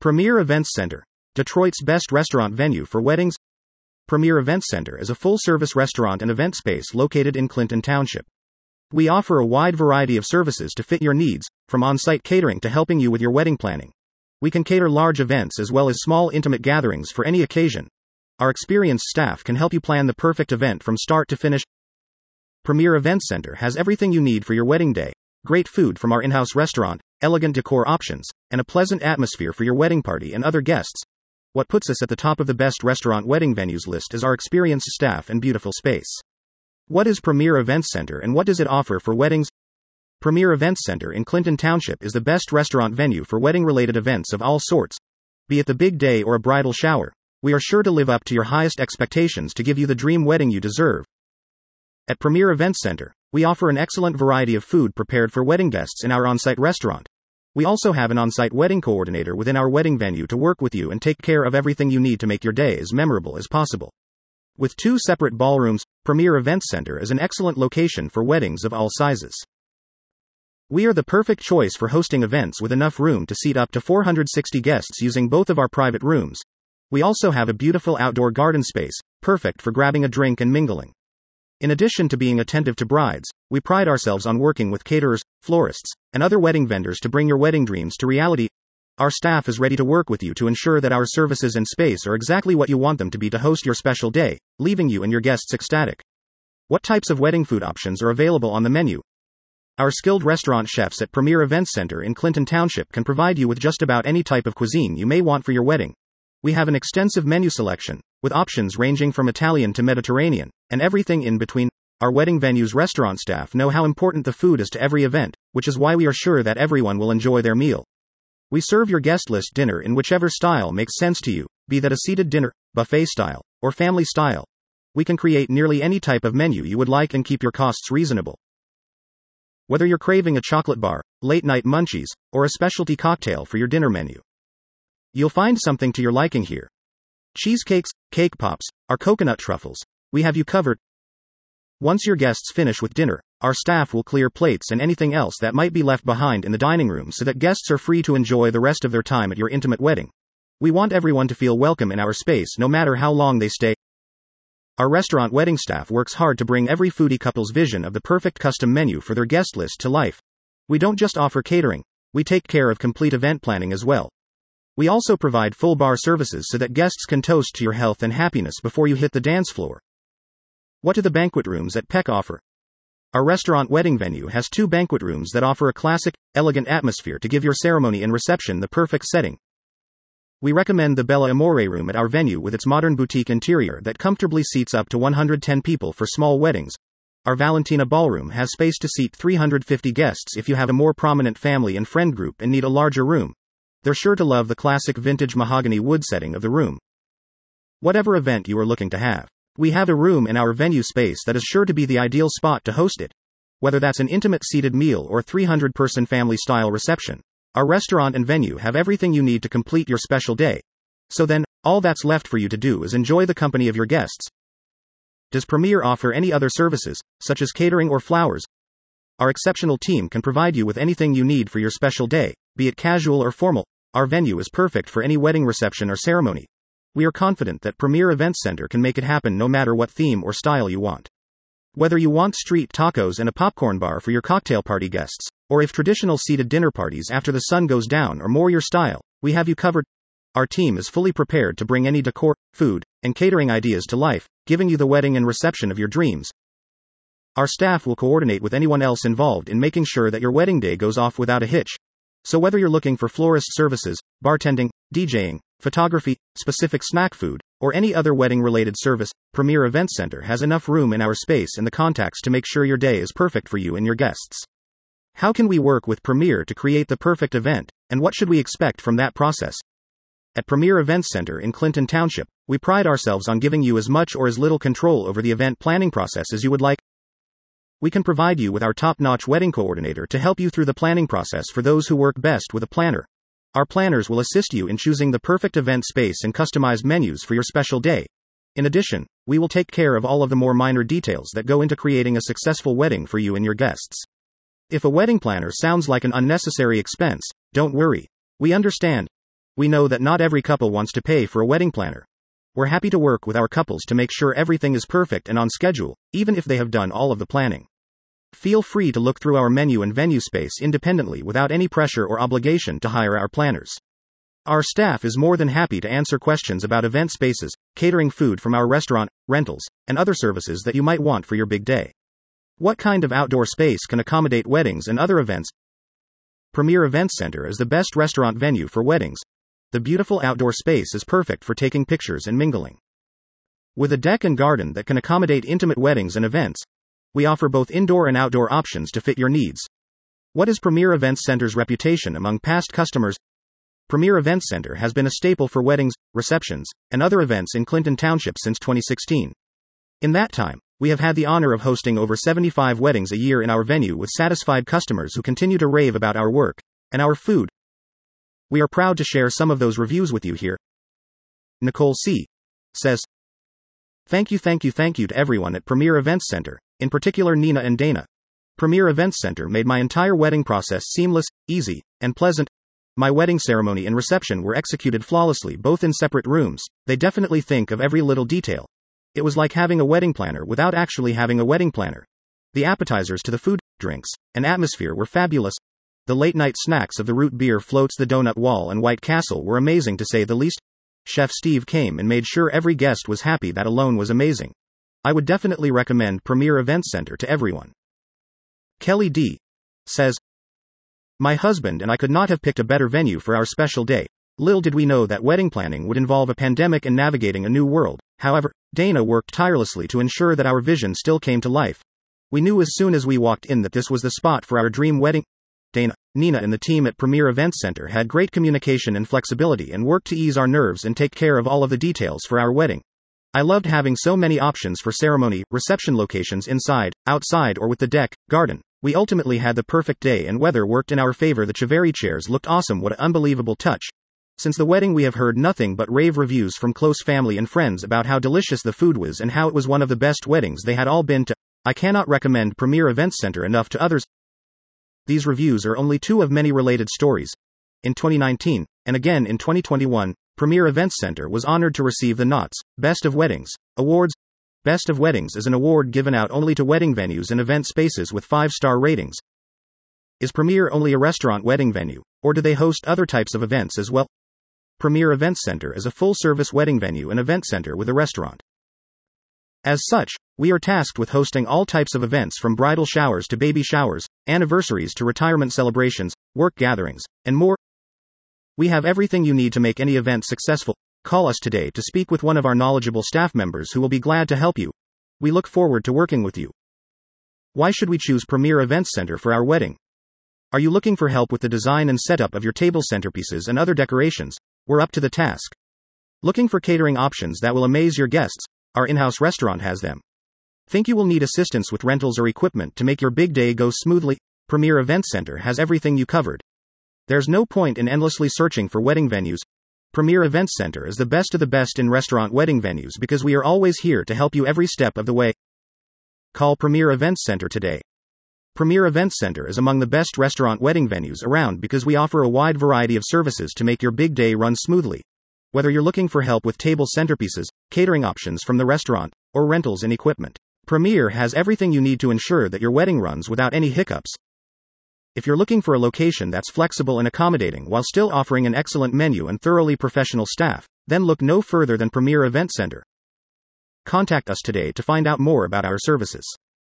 Premier Events Center, Detroit's best restaurant venue for weddings. Premier Events Center is a full-service restaurant and event space located in Clinton Township. We offer a wide variety of services to fit your needs, from on-site catering to helping you with your wedding planning. We can cater large events as well as small intimate gatherings for any occasion. Our experienced staff can help you plan the perfect event from start to finish. Premier Events Center has everything you need for your wedding day. Great food from our in-house restaurant, elegant decor options, and a pleasant atmosphere for your wedding party and other guests. What puts us at the top of the best restaurant wedding venues list is our experienced staff and beautiful space. What is Premier Events Center and what does it offer for weddings? Premier Events Center in Clinton Township is the best restaurant venue for wedding-related events of all sorts. Be it the big day or a bridal shower, we are sure to live up to your highest expectations to give you the dream wedding you deserve. At Premier Events Center, we offer an excellent variety of food prepared for wedding guests in our on-site restaurant. We also have an on-site wedding coordinator within our wedding venue to work with you and take care of everything you need to make your day as memorable as possible. With 2 separate ballrooms, Premier Events Center is an excellent location for weddings of all sizes. We are the perfect choice for hosting events with enough room to seat up to 460 guests using both of our private rooms. We also have a beautiful outdoor garden space, perfect for grabbing a drink and mingling. In addition to being attentive to brides, we pride ourselves on working with caterers, florists, and other wedding vendors to bring your wedding dreams to reality. Our staff is ready to work with you to ensure that our services and space are exactly what you want them to be to host your special day, leaving you and your guests ecstatic. What types of wedding food options are available on the menu? Our skilled restaurant chefs at Premier Events Center in Clinton Township can provide you with just about any type of cuisine you may want for your wedding. We have an extensive menu selection, with options ranging from Italian to Mediterranean, and everything in between. Our wedding venue's restaurant staff know how important the food is to every event, which is why we are sure that everyone will enjoy their meal. We serve your guest list dinner in whichever style makes sense to you, be that a seated dinner, buffet style, or family style. We can create nearly any type of menu you would like and keep your costs reasonable. Whether you're craving a chocolate bar, late-night munchies, or a specialty cocktail for your dinner menu, you'll find something to your liking here. Cheesecakes, cake pops, or coconut truffles, we have you covered. Once your guests finish with dinner, our staff will clear plates and anything else that might be left behind in the dining room so that guests are free to enjoy the rest of their time at your intimate wedding. We want everyone to feel welcome in our space no matter how long they stay. Our restaurant wedding staff works hard to bring every foodie couple's vision of the perfect custom menu for their guest list to life. We don't just offer catering, we take care of complete event planning as well. We also provide full bar services so that guests can toast to your health and happiness before you hit the dance floor. What do the banquet rooms at Peck offer? Our restaurant wedding venue has 2 banquet rooms that offer a classic, elegant atmosphere to give your ceremony and reception the perfect setting. We recommend the Bella Amore room at our venue with its modern boutique interior that comfortably seats up to 110 people for small weddings. Our Valentina ballroom has space to seat 350 guests if you have a more prominent family and friend group and need a larger room. They're sure to love the classic vintage mahogany wood setting of the room. Whatever event you are looking to have, we have a room in our venue space that is sure to be the ideal spot to host it. Whether that's an intimate seated meal or 300-person family-style reception, our restaurant and venue have everything you need to complete your special day. So then, all that's left for you to do is enjoy the company of your guests. Does Premier offer any other services, such as catering or flowers? Our exceptional team can provide you with anything you need for your special day, be it casual or formal. Our venue is perfect for any wedding reception or ceremony. We are confident that Premier Events Center can make it happen no matter what theme or style you want. Whether you want street tacos and a popcorn bar for your cocktail party guests, or if traditional seated dinner parties after the sun goes down are more your style, we have you covered. Our team is fully prepared to bring any decor, food, and catering ideas to life, giving you the wedding and reception of your dreams. Our staff will coordinate with anyone else involved in making sure that your wedding day goes off without a hitch. So whether you're looking for florist services, bartending, DJing, photography, specific snack food, or any other wedding-related service, Premier Events Center has enough room in our space and the contacts to make sure your day is perfect for you and your guests. How can we work with Premier to create the perfect event, and what should we expect from that process? At Premier Events Center in Clinton Township, we pride ourselves on giving you as much or as little control over the event planning process as you would like. We can provide you with our top-notch wedding coordinator to help you through the planning process for those who work best with a planner. Our planners will assist you in choosing the perfect event space and customized menus for your special day. In addition, we will take care of all of the more minor details that go into creating a successful wedding for you and your guests. If a wedding planner sounds like an unnecessary expense, don't worry. We understand. We know that not every couple wants to pay for a wedding planner. We're happy to work with our couples to make sure everything is perfect and on schedule, even if they have done all of the planning. Feel free to look through our menu and venue space independently without any pressure or obligation to hire our planners. Our staff is more than happy to answer questions about event spaces, catering food from our restaurant, rentals, and other services that you might want for your big day. What kind of outdoor space can accommodate weddings and other events? Premier Events Center is the best restaurant venue for weddings. The beautiful outdoor space is perfect for taking pictures and mingling. With a deck and garden that can accommodate intimate weddings and events, we offer both indoor and outdoor options to fit your needs. What is Premier Events Center's reputation among past customers? Premier Events Center has been a staple for weddings, receptions, and other events in Clinton Township since 2016. In that time, we have had the honor of hosting over 75 weddings a year in our venue with satisfied customers who continue to rave about our work and our food. We are proud to share some of those reviews with you here. Nicole C. says, Thank you to everyone at Premier Events Center, in particular Nina and Dana. Premier Events Center made my entire wedding process seamless, easy, and pleasant. My wedding ceremony and reception were executed flawlessly both in separate rooms. They definitely think of every little detail. It was like having a wedding planner without actually having a wedding planner. The appetizers to the food, drinks, and atmosphere were fabulous. The late-night snacks of the root beer floats, the donut wall, and White Castle were amazing to say the least. Chef Steve came and made sure every guest was happy. That alone was amazing. I would definitely recommend Premier Events Center to everyone. Kelly D. says, My husband and I could not have picked a better venue for our special day. Little did we know that wedding planning would involve a pandemic and navigating a new world. However, Dana worked tirelessly to ensure that our vision still came to life. We knew as soon as we walked in that this was the spot for our dream wedding. Dana, Nina and the team at Premier Events Center had great communication and flexibility and worked to ease our nerves and take care of all of the details for our wedding. I loved having so many options for ceremony, reception locations inside, outside or with the deck, garden. We ultimately had the perfect day and weather worked in our favor. The Chiavari chairs looked awesome. What an unbelievable touch. Since the wedding we have heard nothing but rave reviews from close family and friends about how delicious the food was and how it was one of the best weddings they had all been to. I cannot recommend Premier Events Center enough to others. These reviews are only two of many related stories. In 2019, and again in 2021, Premier Events Center was honored to receive the Knott's Best of Weddings Awards. Best of Weddings is an award given out only to wedding venues and event spaces with 5-star ratings. Is Premier only a restaurant wedding venue, or do they host other types of events as well? Premier Events Center is a full-service wedding venue and event center with a restaurant. As such, we are tasked with hosting all types of events from bridal showers to baby showers, anniversaries to retirement celebrations, work gatherings, and more. We have everything you need to make any event successful. Call us today to speak with one of our knowledgeable staff members who will be glad to help you. We look forward to working with you. Why should we choose Premier Events Center for our wedding? Are you looking for help with the design and setup of your table centerpieces and other decorations? We're up to the task. Looking for catering options that will amaze your guests? Our in-house restaurant has them. Think you will need assistance with rentals or equipment to make your big day go smoothly? Premier Events Center has everything you covered. There's no point in endlessly searching for wedding venues. Premier Events Center is the best of the best in restaurant wedding venues because we are always here to help you every step of the way. Call Premier Events Center today. Premier Events Center is among the best restaurant wedding venues around because we offer a wide variety of services to make your big day run smoothly. Whether you're looking for help with table centerpieces, catering options from the restaurant, or rentals and equipment, Premier has everything you need to ensure that your wedding runs without any hiccups. If you're looking for a location that's flexible and accommodating while still offering an excellent menu and thoroughly professional staff, then look no further than Premier Events Center. Contact us today to find out more about our services.